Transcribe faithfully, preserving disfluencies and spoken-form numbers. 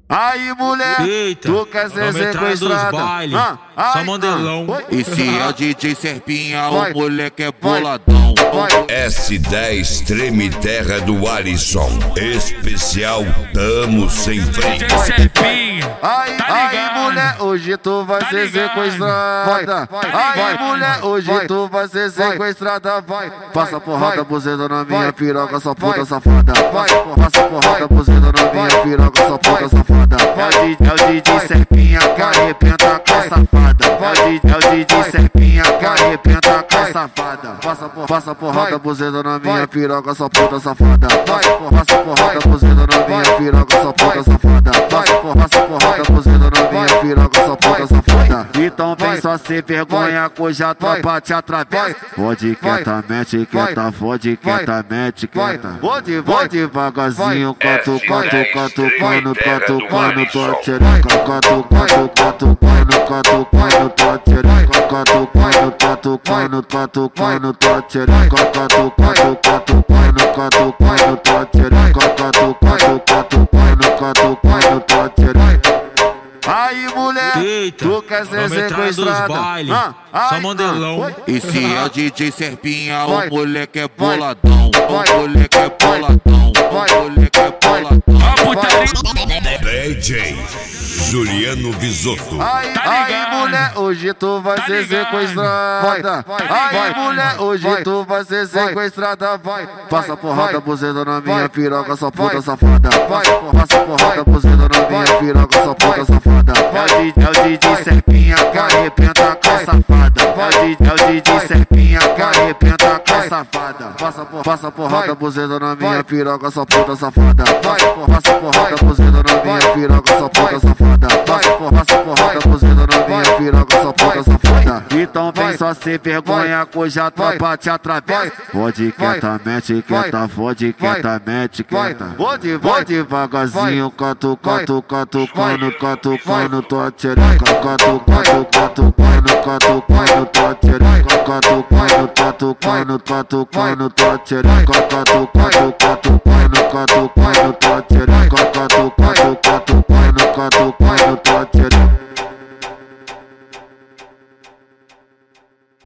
Aí, mulher, eita, tu quer ser sequestrada? Ah, ai, só modelão. E se é o D J Serpinha, o moleque é boladão. S dez Treme Terra do Alisson. Especial Tamo Sem Freio. Aí, aí, mulher, hoje tu vai ser sequestrada. Aí, mulher, hoje tu vai ser sequestrada. Vai, passa porrada, buzeta na minha piroca, sua puta safada. Passa porrada, buzeta na minha piroca, sua puta safada. É o D J Serpinha que arrebenta com a safada. É o D J Serpinha que arrebenta com a safada. Passa, por, passa porrada, buzeta na minha piroca, sua puta safada. Passa, por, passa porrada, buzeta na minha piroca, sua puta safada. Passa, por, passa porrada, buzeta na minha piroca, sua puta safada. Então vem só sem vergonha, cuja a tropa te atravessa. Fode quietamente, quieta, fode quietamente, quieta. Vou devagarzinho, canto, canto, canto, quando, canto, quando, tô tchereca. Canto, canto, canto, quando, canto, quando, tô tchereca. Canto, quando, canto, quando, canto, quando, tô tchereca. Canto, canto, canto, quando, canto, quando, tô tchereca. Canto, canto, canto, quando, canto, quando, tô tchereca. Aí, mulher, eita, tu quer ser sequestrada? Ah, ai, só modelão. E se é o D J Serpinha, o moleque é boladão. O moleque é boladão. O moleque é boladão. D J Juliano Bisotto. Aí, aí, mulher, hoje tu vai ser sequestrada. Aí, mulher, hoje tu vai ser sequestrada. Vai, passa porrada, buzeta na minha piroca, sua puta safada. Passa porrada, buzeta na minha piroca, sua puta safada. É o D J Serpinha que arrebenta com a safada. É o D J Serpinha que arrebenta com a safada. Passa, por, passa porrada, buzeta na minha piroca, sua puta safada. Passa porrada, buzeta na minha piroca, sua puta safada. Passa, por, passa porrada, buzeta na minha piroca, sua puta safada. Então vem só sem vergonha, cuja a tropa te atravessa. Fode quietamente, quieta, fode quietamente, quieta. Vou devagarzinho, canto, canto, canto, quando, canto, quando, tô tchereca. Canto, canto, canto, quando, canto, quando, tô tchereca. Canto, quando, canto, quando, canto, quando, tô tchereca. Canto, canto, canto, quando.